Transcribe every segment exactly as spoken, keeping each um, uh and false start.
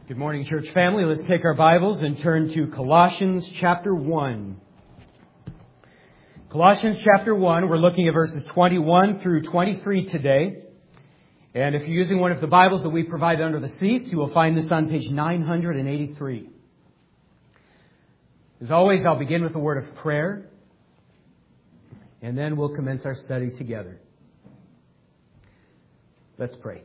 Good morning, church family. Let's take our Bibles and turn to Colossians chapter one. Colossians chapter one, we're looking at verses twenty-one through twenty-three today. And if you're using one of the Bibles that we provide under the seats, you will find this on page nine hundred eighty-three. As always, I'll begin with a word of prayer, and then we'll commence our study together. Let's pray.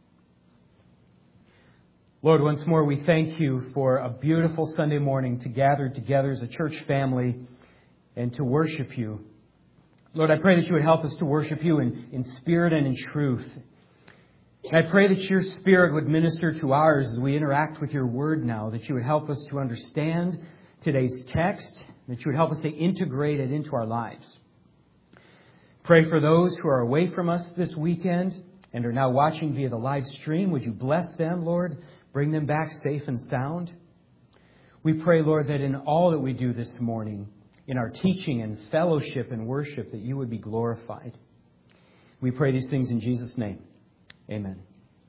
Lord, once more we thank you for a beautiful Sunday morning to gather together as a church family and to worship you. Lord, I pray that you would help us to worship you in, in spirit and in truth. And I pray that your Spirit would minister to ours as we interact with your word now, that you would help us to understand today's text, that you would help us to integrate it into our lives. Pray for those who are away from us this weekend and are now watching via the live stream. Would you bless them, Lord? Bring them back safe and sound. We pray, Lord, that in all that we do this morning, in our teaching and fellowship and worship, that you would be glorified. We pray these things in Jesus' name. Amen.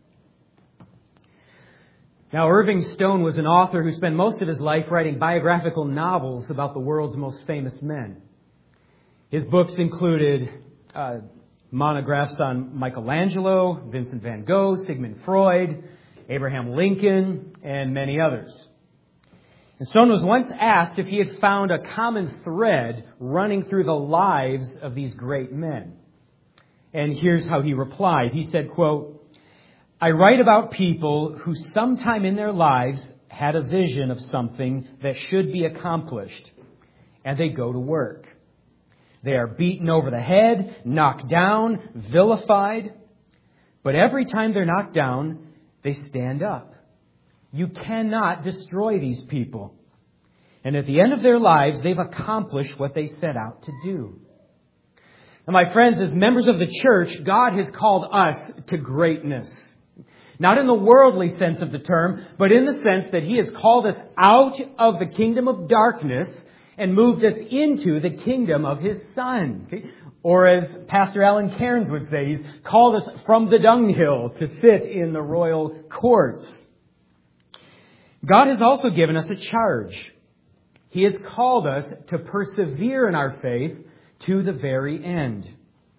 Now, Irving Stone was an author who spent most of his life writing biographical novels about the world's most famous men. His books included uh, monographs on Michelangelo, Vincent van Gogh, Sigmund Freud, Abraham Lincoln, and many others. And Stone was once asked if he had found a common thread running through the lives of these great men. And here's how he replied. He said, quote, "I write about people who sometime in their lives had a vision of something that should be accomplished, and they go to work. They are beaten over the head, knocked down, vilified. But every time they're knocked down, they stand up. You cannot destroy these people. And at the end of their lives, they've accomplished what they set out to do." Now, my friends, as members of the church, God has called us to greatness. Not in the worldly sense of the term, but in the sense that He has called us out of the kingdom of darkness and moved us into the kingdom of His Son. Okay? Or as Pastor Alan Cairns would say, He's called us from the dunghill to sit in the royal courts. God has also given us a charge. He has called us to persevere in our faith to the very end.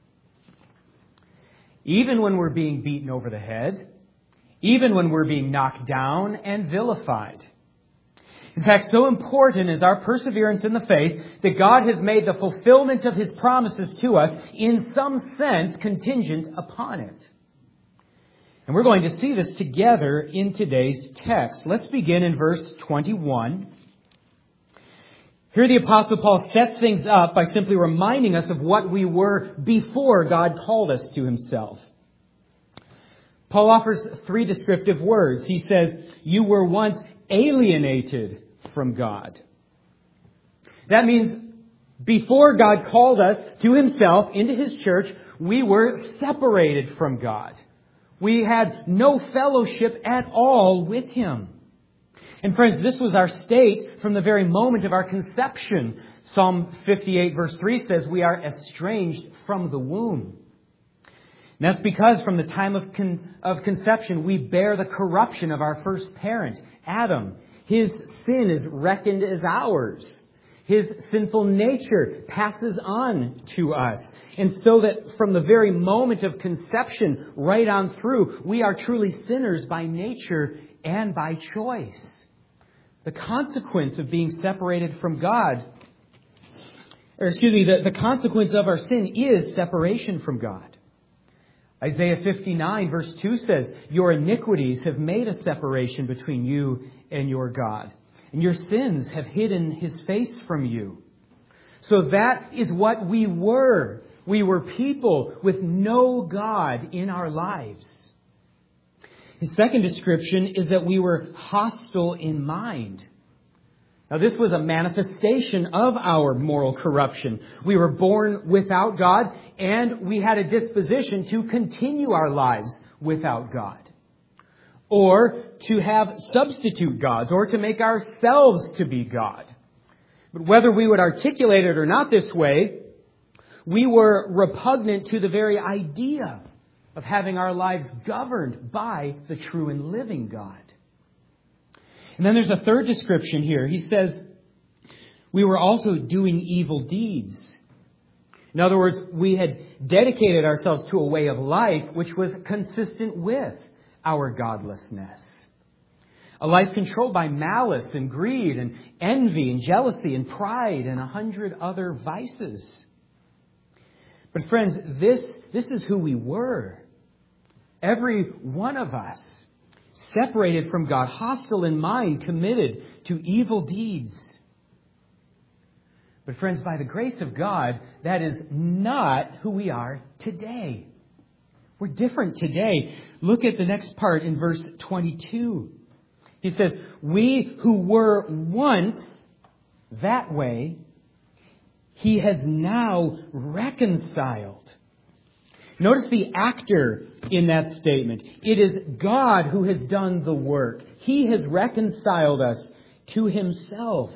Even when we're being beaten over the head, even when we're being knocked down and vilified. In fact, so important is our perseverance in the faith that God has made the fulfillment of His promises to us in some sense contingent upon it. And we're going to see this together in today's text. Let's begin in verse twenty-one. Here the Apostle Paul sets things up by simply reminding us of what we were before God called us to Himself. Paul offers three descriptive words. He says, "You were once alienated from God." That means before God called us to Himself into His church, we were separated from God. We had no fellowship at all with Him. And friends, this was our state from the very moment of our conception. Psalm fifty-eight verse three says we are estranged from the womb. And that's because from the time of con- of conception, we bear the corruption of our first parent, Adam. His sin is reckoned as ours. His sinful nature passes on to us. And so that from the very moment of conception right on through, we are truly sinners by nature and by choice. The consequence of being separated from God, or excuse me, the, the consequence of our sin is separation from God. Isaiah fifty-nine verse two says, "Your iniquities have made a separation between you and your God, and your sins have hidden His face from you." So that is what we were. We were people with no God in our lives. His second description is that we were hostile in mind. Now, this was a manifestation of our moral corruption. We were born without God, and we had a disposition to continue our lives without God. Or to have substitute gods, or to make ourselves to be God. But whether we would articulate it or not this way, we were repugnant to the very idea of having our lives governed by the true and living God. And then there's a third description here. He says, we were also doing evil deeds. In other words, we had dedicated ourselves to a way of life which was consistent with our godlessness. A life controlled by malice and greed and envy and jealousy and pride and a hundred other vices. But friends, this, this is who we were. Every one of us, separated from God, hostile in mind, committed to evil deeds. But friends, by the grace of God, that is not who we are today. We're different today. Look at the next part in verse twenty-two. He says, we who were once that way, He has now reconciled. Notice the actor in that statement. It is God who has done the work. He has reconciled us to Himself.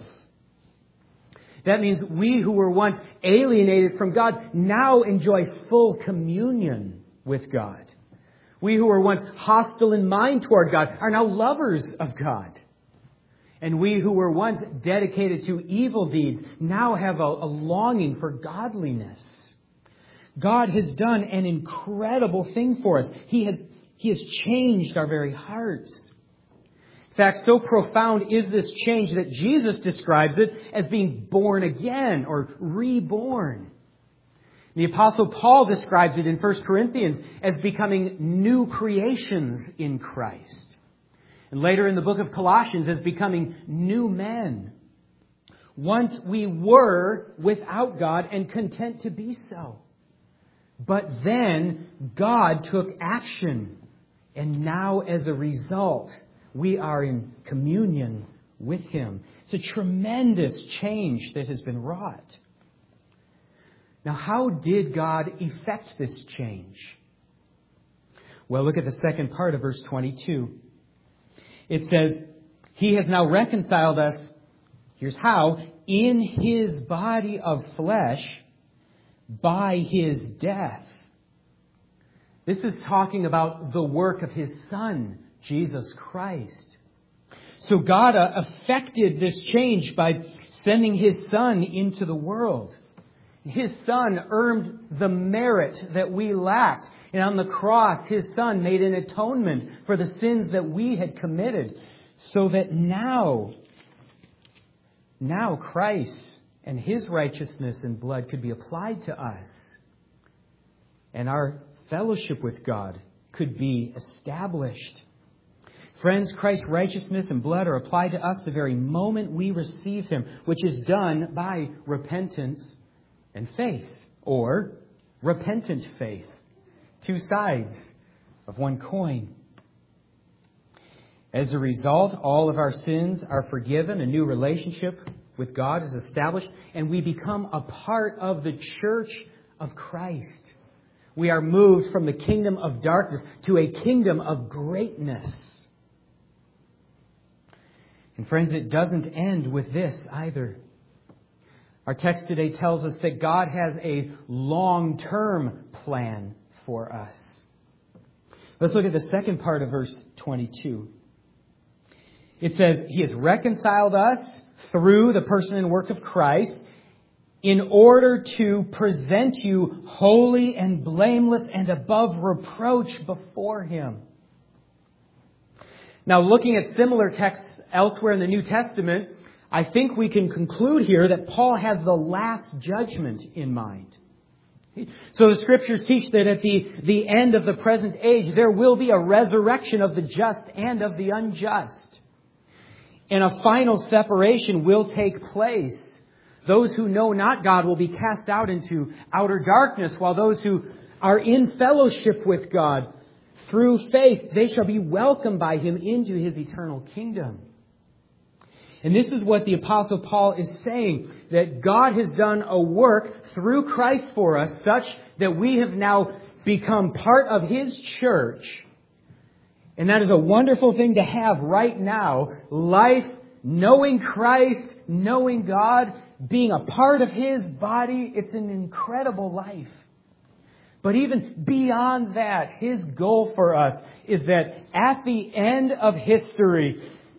That means we who were once alienated from God now enjoy full communion with God. We who were once hostile in mind toward God are now lovers of God. And we who were once dedicated to evil deeds now have a, a longing for godliness. God has done an incredible thing for us. He has, He has changed our very hearts. In fact, so profound is this change that Jesus describes it as being born again or reborn. The Apostle Paul describes it in First Corinthians as becoming new creations in Christ. And later in the book of Colossians as becoming new men. Once we were without God and content to be so. But then God took action. And now as a result, we are in communion with Him. It's a tremendous change that has been wrought. Now, how did God effect this change? Well, look at the second part of verse twenty-two. It says, He has now reconciled us, here's how, in His body of flesh by His death. This is talking about the work of His Son, Jesus Christ. So God uh, effected this change by sending His Son into the world. His Son earned the merit that we lacked. And on the cross, His Son made an atonement for the sins that we had committed. So that now, now Christ and His righteousness and blood could be applied to us. And our fellowship with God could be established. Friends, Christ's righteousness and blood are applied to us the very moment we receive Him, which is done by repentance and faith, or repentant faith. Two sides of one coin. As a result, all of our sins are forgiven, a new relationship with God is established, and we become a part of the church of Christ. We are moved from the kingdom of darkness to a kingdom of greatness. And friends, it doesn't end with this either. Our text today tells us that God has a long-term plan for us. Let's look at the second part of verse twenty-two. It says, He has reconciled us through the person and work of Christ in order to present you holy and blameless and above reproach before Him. Now, looking at similar texts elsewhere in the New Testament, I think we can conclude here that Paul has the last judgment in mind. So the Scriptures teach that at the, the end of the present age, there will be a resurrection of the just and of the unjust. And a final separation will take place. Those who know not God will be cast out into outer darkness, while those who are in fellowship with God through faith, they shall be welcomed by Him into His eternal kingdom. And this is what the Apostle Paul is saying, that God has done a work through Christ for us such that we have now become part of His church. And that is a wonderful thing to have right now. Life, knowing Christ, knowing God, being a part of His body, it's an incredible life. But even beyond that, His goal for us is that at the end of history,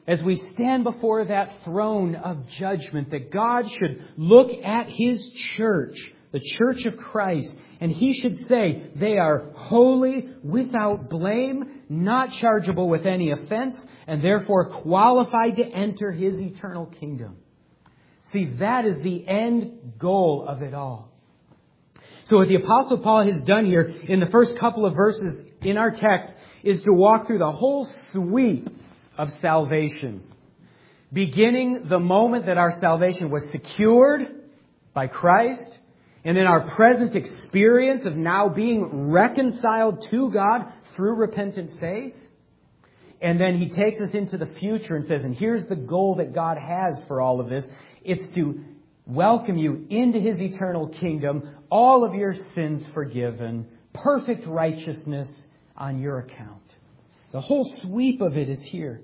as we stand before that throne of judgment, that God should look at His church, the church of Christ, and He should say, they are holy, without blame, not chargeable with any offense, and therefore qualified to enter His eternal kingdom. See, that is the end goal of it all. So what the Apostle Paul has done here in the first couple of verses in our text is to walk through the whole sweep of salvation, beginning the moment that our salvation was secured by Christ, and then our present experience of now being reconciled to God through repentant faith. And then he takes us into the future and says, and here's the goal that God has for all of this. It's to welcome you into His eternal kingdom, all of your sins forgiven, perfect righteousness on your account. The whole sweep of it is here.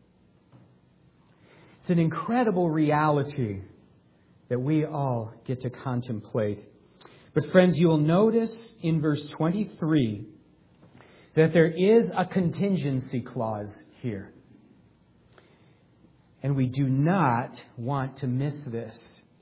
It's an incredible reality that we all get to contemplate. But friends, you will notice in verse twenty-three that there is a contingency clause here. And we do not want to miss this.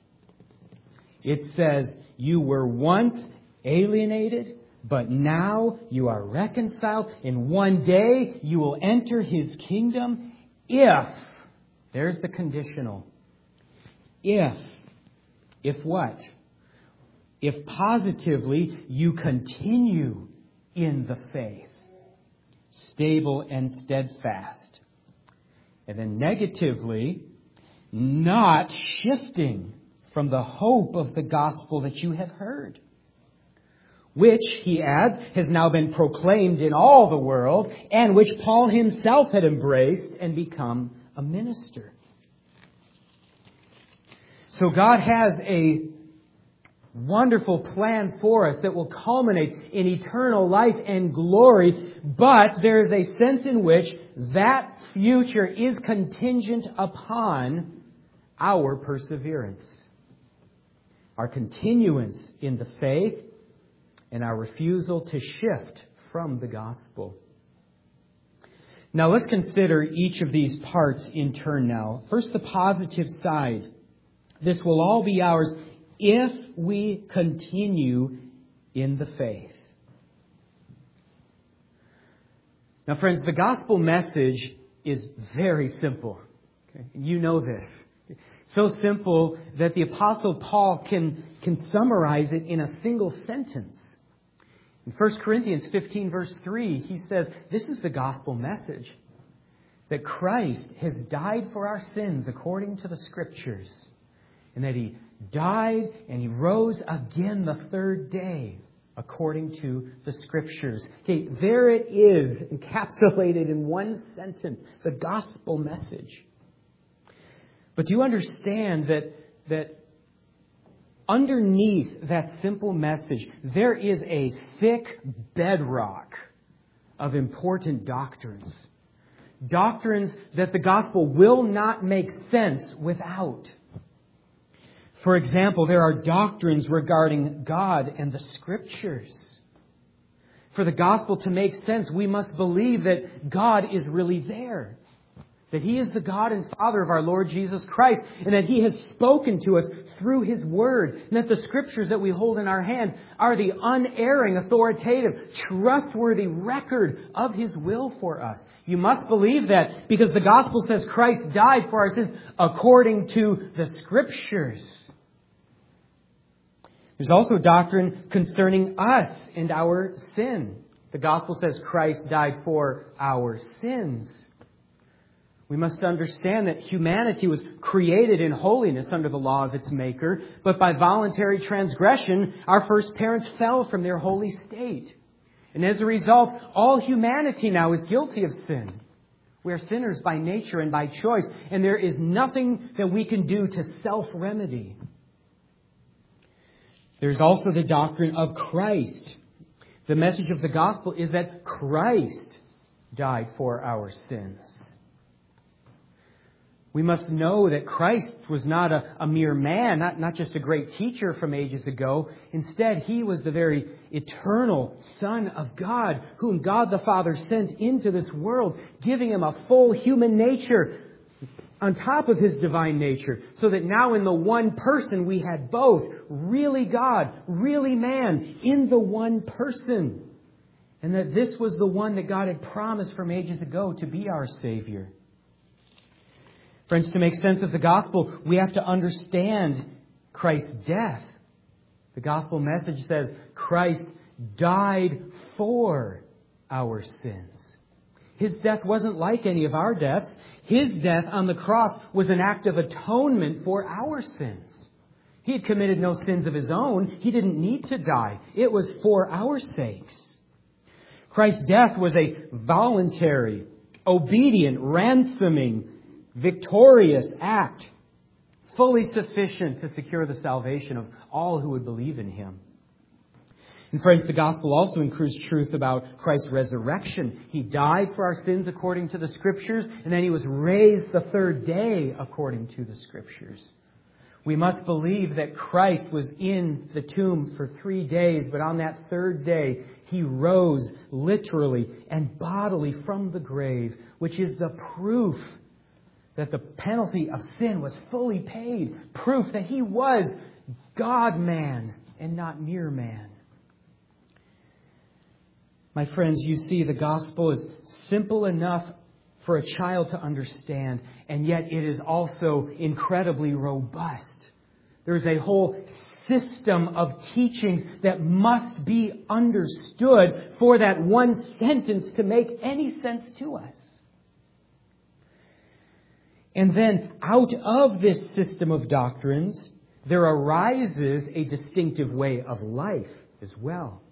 It says, you were once alienated, but now you are reconciled. In one day you will enter His kingdom if, there's the conditional, if, if what? If positively you continue in the faith, stable and steadfast. And then negatively, not shifting from the hope of the gospel that you have heard, which, he adds, has now been proclaimed in all the world, and which Paul himself had embraced and become a minister. So God has a wonderful plan for us that will culminate in eternal life and glory, but there is a sense in which that future is contingent upon our perseverance, our continuance in the faith, and our refusal to shift from the gospel. Now let's consider each of these parts in turn now. First, the positive side. This will all be ours if we continue in the faith. Now, friends, the gospel message is very simple. Okay? You know this. So simple that the Apostle Paul can, can summarize it in a single sentence. In First Corinthians fifteen, verse three, he says, this is the gospel message, that Christ has died for our sins according to the Scriptures, and that He died and He rose again the third day according to the Scriptures. Okay, there it is, encapsulated in one sentence, the gospel message. But do you understand that, that underneath that simple message, there is a thick bedrock of important doctrines. Doctrines that the gospel will not make sense without. For example, there are doctrines regarding God and the Scriptures. For the gospel to make sense, we must believe that God is really there. That He is the God and Father of our Lord Jesus Christ, and that He has spoken to us through His Word, and that the Scriptures that we hold in our hand are the unerring, authoritative, trustworthy record of His will for us. You must believe that because the gospel says Christ died for our sins according to the Scriptures. There's also doctrine concerning us and our sin. The gospel says Christ died for our sins. We must understand that humanity was created in holiness under the law of its Maker, but by voluntary transgression, our first parents fell from their holy state. And as a result, all humanity now is guilty of sin. We are sinners by nature and by choice, and there is nothing that we can do to self-remedy. There's also the doctrine of Christ. The message of the gospel is that Christ died for our sins. We must know that Christ was not a, a mere man, not, not just a great teacher from ages ago. Instead, He was the very eternal Son of God, whom God the Father sent into this world, giving Him a full human nature, on top of His divine nature, so that now in the one person we had both, really God, really man, in the one person. And that this was the one that God had promised from ages ago to be our Savior. Friends, to make sense of the gospel, we have to understand Christ's death. The gospel message says Christ died for our sins. His death wasn't like any of our deaths. His death on the cross was an act of atonement for our sins. He had committed no sins of His own. He didn't need to die. It was for our sakes. Christ's death was a voluntary, obedient, ransoming, victorious act, fully sufficient to secure the salvation of all who would believe in Him. And friends, the gospel also includes truth about Christ's resurrection. He died for our sins according to the Scriptures, and then He was raised the third day according to the Scriptures. We must believe that Christ was in the tomb for three days, but on that third day, He rose literally and bodily from the grave, which is the proof that the penalty of sin was fully paid. Proof that He was God-man and not mere man. My friends, you see, the gospel is simple enough for a child to understand, and yet it is also incredibly robust. There is a whole system of teachings that must be understood for that one sentence to make any sense to us. And then out of this system of doctrines, there arises a distinctive way of life as well.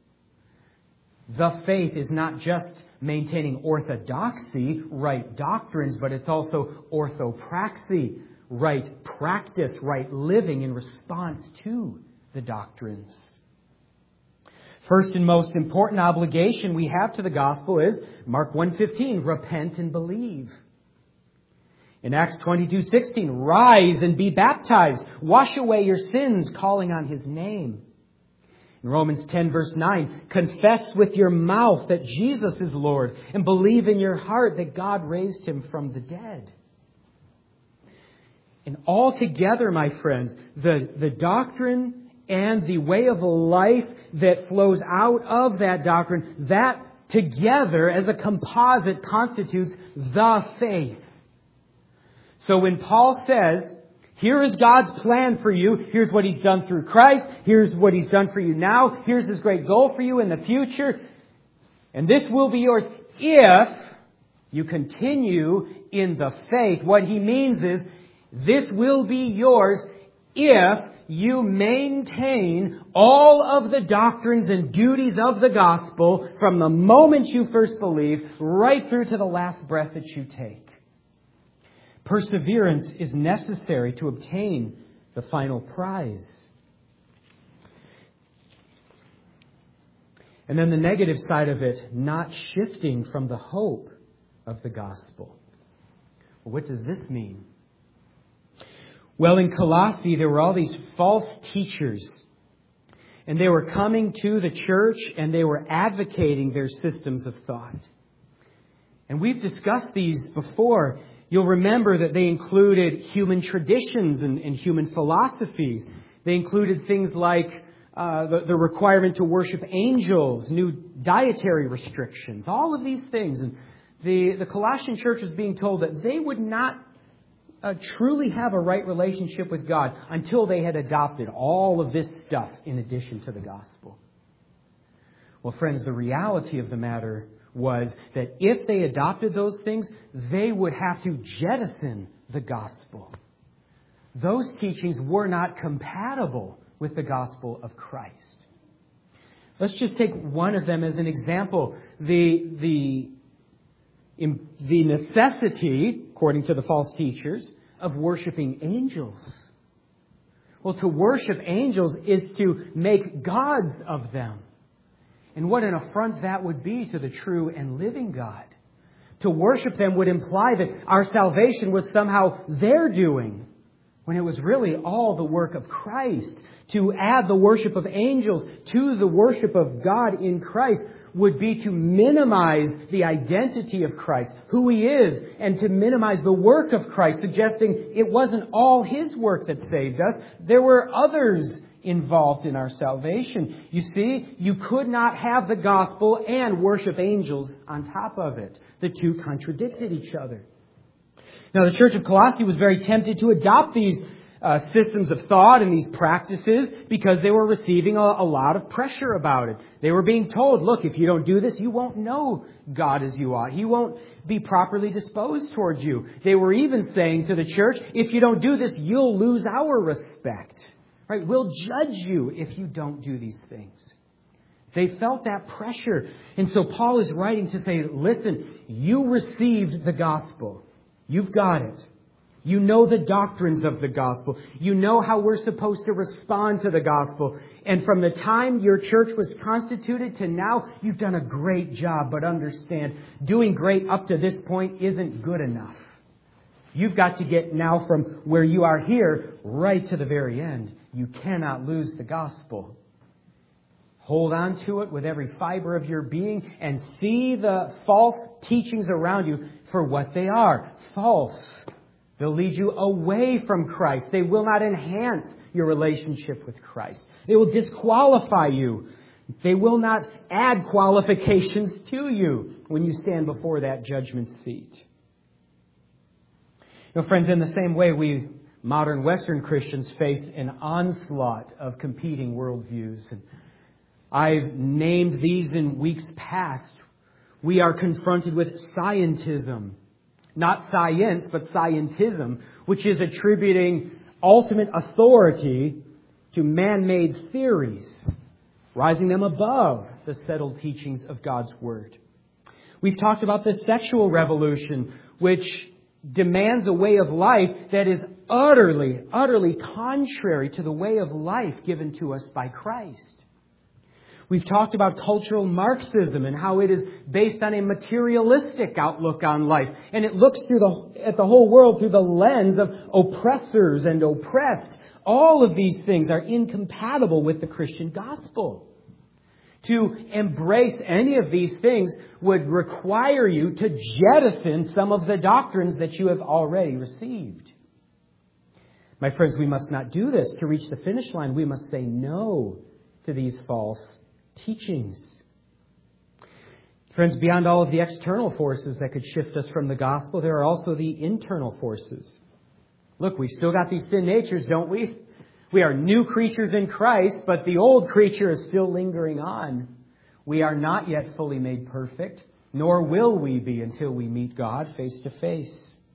The faith is not just maintaining orthodoxy, right doctrines, but it's also orthopraxy, right practice, right living in response to the doctrines. First and most important obligation we have to the gospel is Mark one fifteen, repent and believe. In Acts twenty-two sixteen, rise and be baptized. Wash away your sins, calling on His name. In Romans ten verse nine, confess with your mouth that Jesus is Lord and believe in your heart that God raised Him from the dead. And altogether, my friends, the, the doctrine and the way of life that flows out of that doctrine, that together as a composite constitutes the faith. So when Paul says, here is God's plan for you. Here's what He's done through Christ. Here's what He's done for you now. Here's His great goal for you in the future. And this will be yours if you continue in the faith. What he means is, this will be yours if you maintain all of the doctrines and duties of the gospel from the moment you first believe right through to the last breath that you take. Perseverance is necessary to obtain the final prize. And then the negative side of it, not shifting from the hope of the gospel. Well, what does this mean? Well, in Colossae, there were all these false teachers. And they were coming to the church and they were advocating their systems of thought. And we've discussed these before. You'll remember that they included human traditions and, and human philosophies. They included things like uh, the, the requirement to worship angels, new dietary restrictions, all of these things. And the, the Colossian church was being told that they would not uh, truly have a right relationship with God until they had adopted all of this stuff in addition to the gospel. Well, friends, the reality of the matter was that if they adopted those things, they would have to jettison the gospel. Those teachings were not compatible with the gospel of Christ. Let's just take one of them as an example. The, the, the necessity, according to the false teachers, of worshiping angels. Well, to worship angels is to make gods of them. And what an affront that would be to the true and living God. To worship them would imply that our salvation was somehow their doing, when it was really all the work of Christ. To add the worship of angels to the worship of God in Christ would be to minimize the identity of Christ, who He is, and to minimize the work of Christ, suggesting it wasn't all His work that saved us. There were others involved in our salvation. You see, you could not have the gospel and worship angels on top of it. The two contradicted each other. Now, the church of Colossae was very tempted to adopt these uh, systems of thought and these practices because they were receiving a, a lot of pressure about it. They were being told, look, if you don't do this, you won't know God as you ought. He won't be properly disposed towards you. They were even saying to the church, if you don't do this, you'll lose our respect. Right? We'll judge you if you don't do these things. They felt that pressure. And so Paul is writing to say, listen, you received the gospel. You've got it. You know the doctrines of the gospel. You know how we're supposed to respond to the gospel. And from the time your church was constituted to now, you've done a great job. But understand, doing great up to this point isn't good enough. You've got to get now from where you are here right to the very end. You cannot lose the gospel. Hold on to it with every fiber of your being and see the false teachings around you for what they are. False. They'll lead you away from Christ. They will not enhance your relationship with Christ. They will disqualify you. They will not add qualifications to you when you stand before that judgment seat. You know, friends, in the same way, we modern Western Christians face an onslaught of competing worldviews. And I've named these in weeks past. We are confronted with scientism. Not science, but scientism, which is attributing ultimate authority to man-made theories, rising them above the settled teachings of God's Word. We've talked about the sexual revolution, which demands a way of life that is utterly, utterly contrary to the way of life given to us by Christ. We've talked about cultural Marxism and how it is based on a materialistic outlook on life. And it looks through the, at the whole world through the lens of oppressors and oppressed. All of these things are incompatible with the Christian gospel. To embrace any of these things would require you to jettison some of the doctrines that you have already received. My friends, we must not do this. To reach the finish line, we must say no to these false teachings. Friends, beyond all of the external forces that could shift us from the gospel, there are also the internal forces. Look, we've still got these sin natures, don't we? We are new creatures in Christ, but the old creature is still lingering on. We are not yet fully made perfect, nor will we be until we meet God face to face.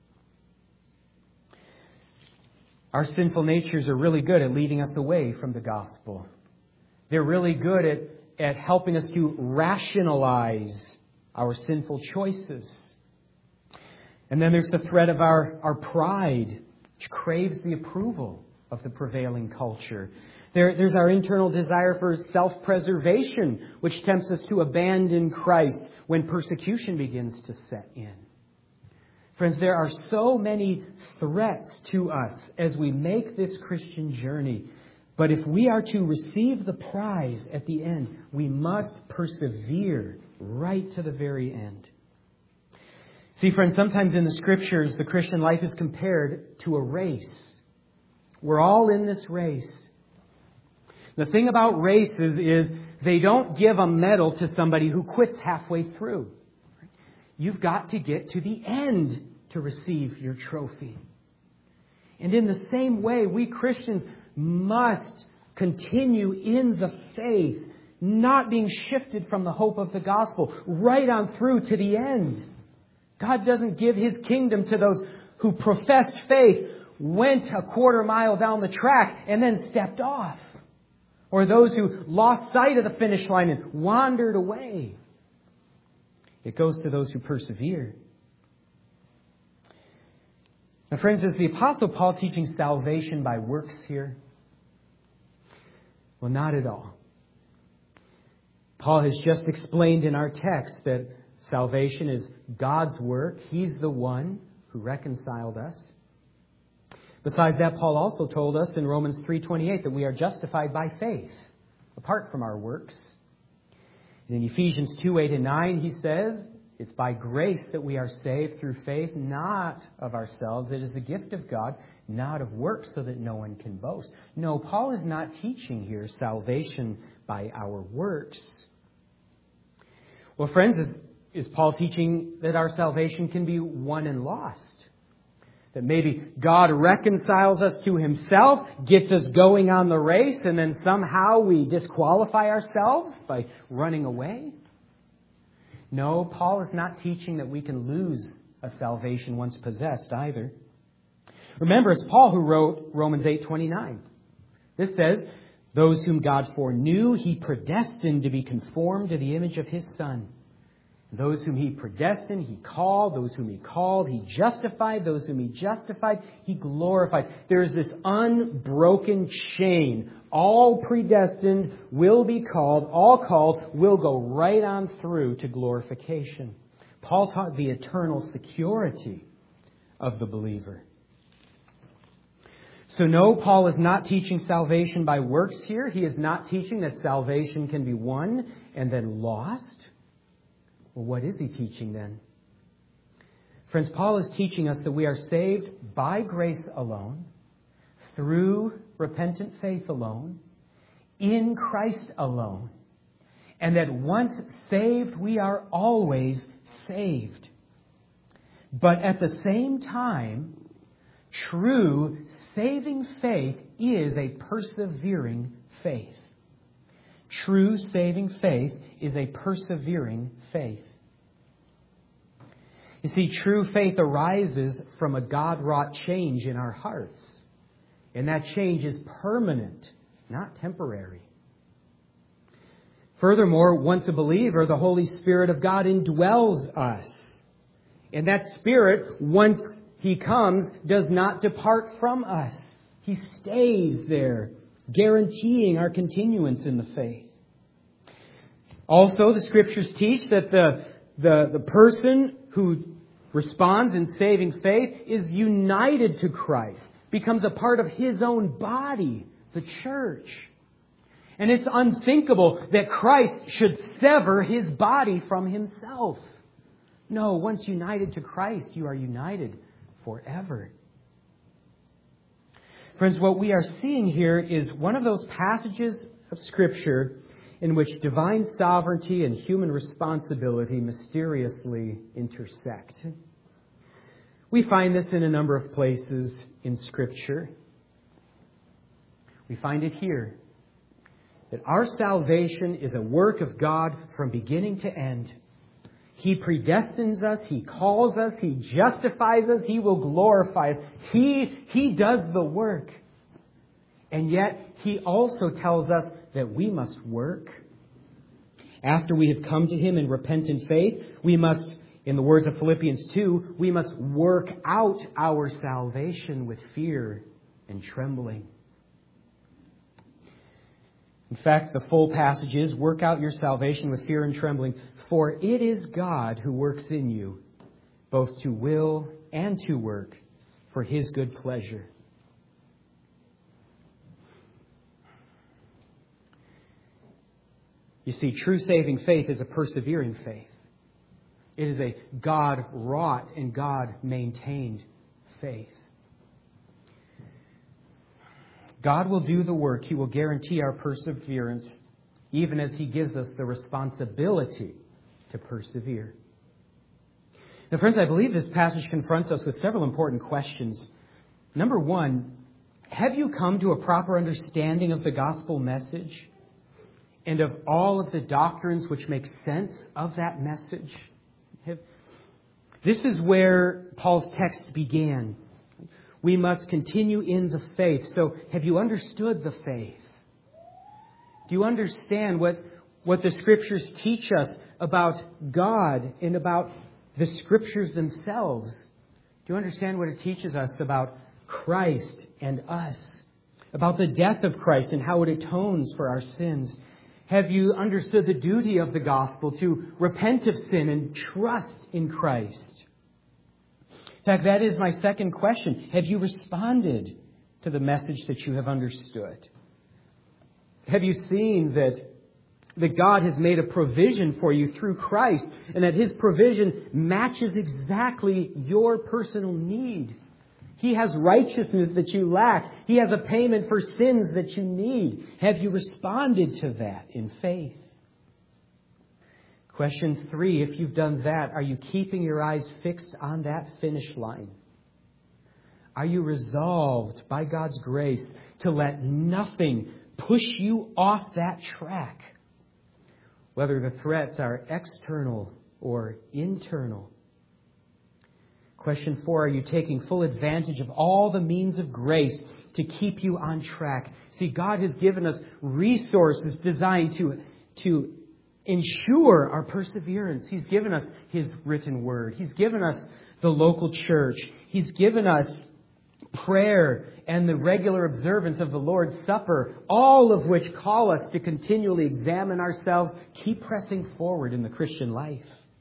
Our sinful natures are really good at leading us away from the gospel. They're really good at, at helping us to rationalize our sinful choices. And then there's the threat of our, our pride, which craves the approval of the prevailing culture. There, there's our internal desire for self-preservation, which tempts us to abandon Christ when persecution begins to set in. Friends, there are so many threats to us as we make this Christian journey. But if we are to receive the prize at the end, we must persevere right to the very end. See, friends, sometimes in the Scriptures, the Christian life is compared to a race. We're all in this race. The thing about races is they don't give a medal to somebody who quits halfway through. You've got to get to the end to receive your trophy. And in the same way, we Christians must continue in the faith, not being shifted from the hope of the gospel, right on through to the end. God doesn't give His kingdom to those who professed faith, went a quarter mile down the track, and then stepped off. Or those who lost sight of the finish line and wandered away. It goes to those who persevere. Now, friends, is the Apostle Paul teaching salvation by works here? Well, not at all. Paul has just explained in our text that salvation is God's work. He's the one who reconciled us. Besides that, Paul also told us in Romans three twenty-eight that we are justified by faith, apart from our works. And in Ephesians two, eight and nine, he says, it's by grace that we are saved through faith, not of ourselves. It is the gift of God, not of works, so that no one can boast. No, Paul is not teaching here salvation by our works. Well, friends, is Paul teaching that our salvation can be won and lost? That maybe God reconciles us to himself, gets us going on the race, and then somehow we disqualify ourselves by running away? No, Paul is not teaching that we can lose a salvation once possessed either. Remember, it's Paul who wrote Romans eight twenty-nine. This says, those whom God foreknew, he predestined to be conformed to the image of his Son. Those whom he predestined, he called. Those whom he called, he justified. Those whom he justified, he glorified. There is this unbroken chain. All predestined will be called. All called will go right on through to glorification. Paul taught the eternal security of the believer. So no, Paul is not teaching salvation by works here. He is not teaching that salvation can be won and then lost. Well, what is he teaching then? Friends, Paul is teaching us that we are saved by grace alone, through repentant faith alone, in Christ alone, and that once saved, we are always saved. But at the same time, true saving faith is a persevering faith. True saving faith is a persevering faith. You see, true faith arises from a God-wrought change in our hearts. And that change is permanent, not temporary. Furthermore, once a believer, the Holy Spirit of God indwells us. And that Spirit, once He comes, does not depart from us. He stays there, guaranteeing our continuance in the faith. Also, the Scriptures teach that the, the, the person who responds in saving faith is united to Christ, becomes a part of His own body, the church. And it's unthinkable that Christ should sever His body from Himself. No, once united to Christ, you are united forever. Friends, what we are seeing here is one of those passages of Scripture in which divine sovereignty and human responsibility mysteriously intersect. We find this in a number of places in Scripture. We find it here, that our salvation is a work of God from beginning to end. He predestines us, He calls us, He justifies us, He will glorify us. He, He does the work. And yet, He also tells us that we must work. After we have come to Him in repentant faith, we must, in the words of Philippians two, we must work out our salvation with fear and trembling. In fact, the full passage is, work out your salvation with fear and trembling, for it is God who works in you, both to will and to work for His good pleasure. You see, true saving faith is a persevering faith. It is a God-wrought and God-maintained faith. God will do the work. He will guarantee our perseverance, even as He gives us the responsibility to persevere. Now, friends, I believe this passage confronts us with several important questions. Number one, have you come to a proper understanding of the gospel message and of all of the doctrines which make sense of that message? Have... This is where Paul's text began. We must continue in the faith. So, have you understood the faith? Do you understand what, what the Scriptures teach us about God and about the Scriptures themselves? Do you understand what it teaches us about Christ and us? About the death of Christ and how it atones for our sins? Have you understood the duty of the gospel to repent of sin and trust in Christ? In fact, that is my second question. Have you responded to the message that you have understood? Have you seen that that God has made a provision for you through Christ, and that His provision matches exactly your personal need. He has righteousness that you lack. He has a payment for sins that you need. Have you responded to that in faith? Question three, if you've done that, are you keeping your eyes fixed on that finish line? Are you resolved by God's grace to let nothing push you off that track? Whether the threats are external or internal. Question four, are you taking full advantage of all the means of grace to keep you on track? See, God has given us resources designed to, to ensure our perseverance. He's given us His written word. He's given us the local church. He's given us prayer and the regular observance of the Lord's Supper, all of which call us to continually examine ourselves, keep pressing forward in the Christian life.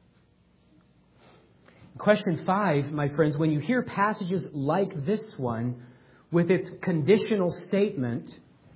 Question five, my friends, when you hear passages like this one with its conditional statement,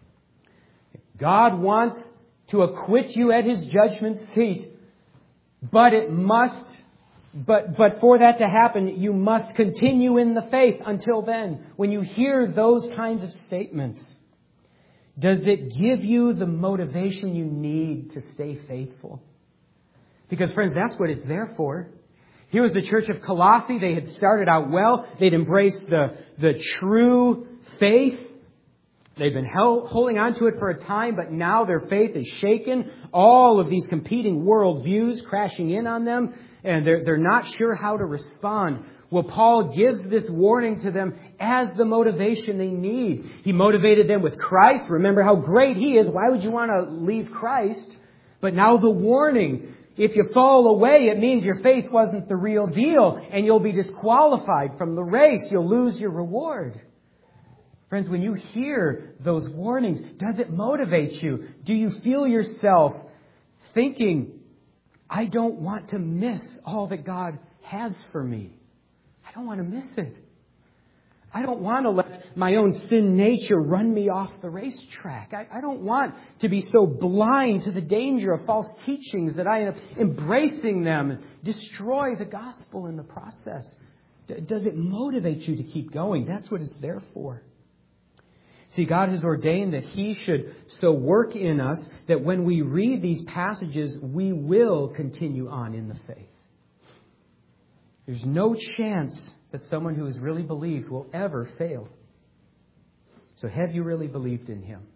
God wants to acquit you at His judgment seat, but it must, but, but for that to happen, you must continue in the faith until then. When you hear those kinds of statements, does it give you the motivation you need to stay faithful? Because, friends, that's what it's there for. Here was the church of Colossae. They had started out well. They'd embraced the, the true faith. They've been held, holding on to it for a time, but now their faith is shaken. All of these competing worldviews crashing in on them, and they're, they're not sure how to respond. Well, Paul gives this warning to them as the motivation they need. He motivated them with Christ. Remember how great He is. Why would you want to leave Christ? But now the warning. If you fall away, it means your faith wasn't the real deal, and you'll be disqualified from the race. You'll lose your reward. Friends, when you hear those warnings, does it motivate you? Do you feel yourself thinking, I don't want to miss all that God has for me? I don't want to miss it. I don't want to let my own sin nature run me off the racetrack. I, I don't want to be so blind to the danger of false teachings that I end up embracing them and destroy the gospel in the process. D- does it motivate you to keep going? That's what it's there for. See, God has ordained that He should so work in us that when we read these passages, we will continue on in the faith. There's no chance that someone who has really believed will ever fail. So have you really believed in Him?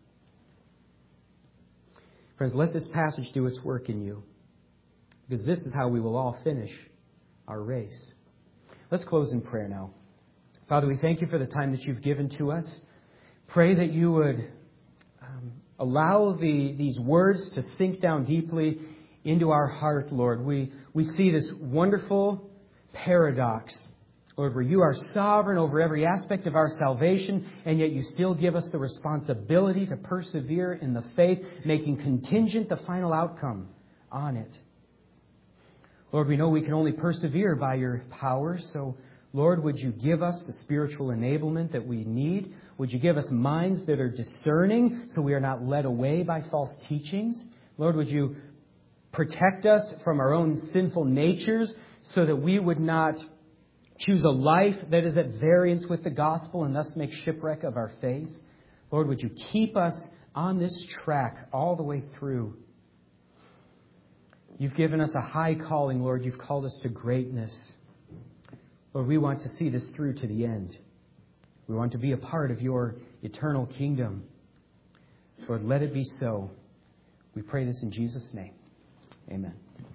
Friends, let this passage do its work in you, because this is how we will all finish our race. Let's close in prayer now. Father, we thank You for the time that You've given to us. Pray that You would um, allow the, these words to sink down deeply into our heart, Lord. We, we see this wonderful paradox, Lord, where You are sovereign over every aspect of our salvation, and yet You still give us the responsibility to persevere in the faith, making contingent the final outcome on it. Lord, we know we can only persevere by Your power, so Lord, would You give us the spiritual enablement that we need? Would You give us minds that are discerning so we are not led away by false teachings? Lord, would You protect us from our own sinful natures so that we would not choose a life that is at variance with the gospel and thus make shipwreck of our faith? Lord, would You keep us on this track all the way through? You've given us a high calling, Lord. You've called us to greatness. Lord, we want to see this through to the end. We want to be a part of Your eternal kingdom. Lord, let it be so. We pray this in Jesus' name. Amen.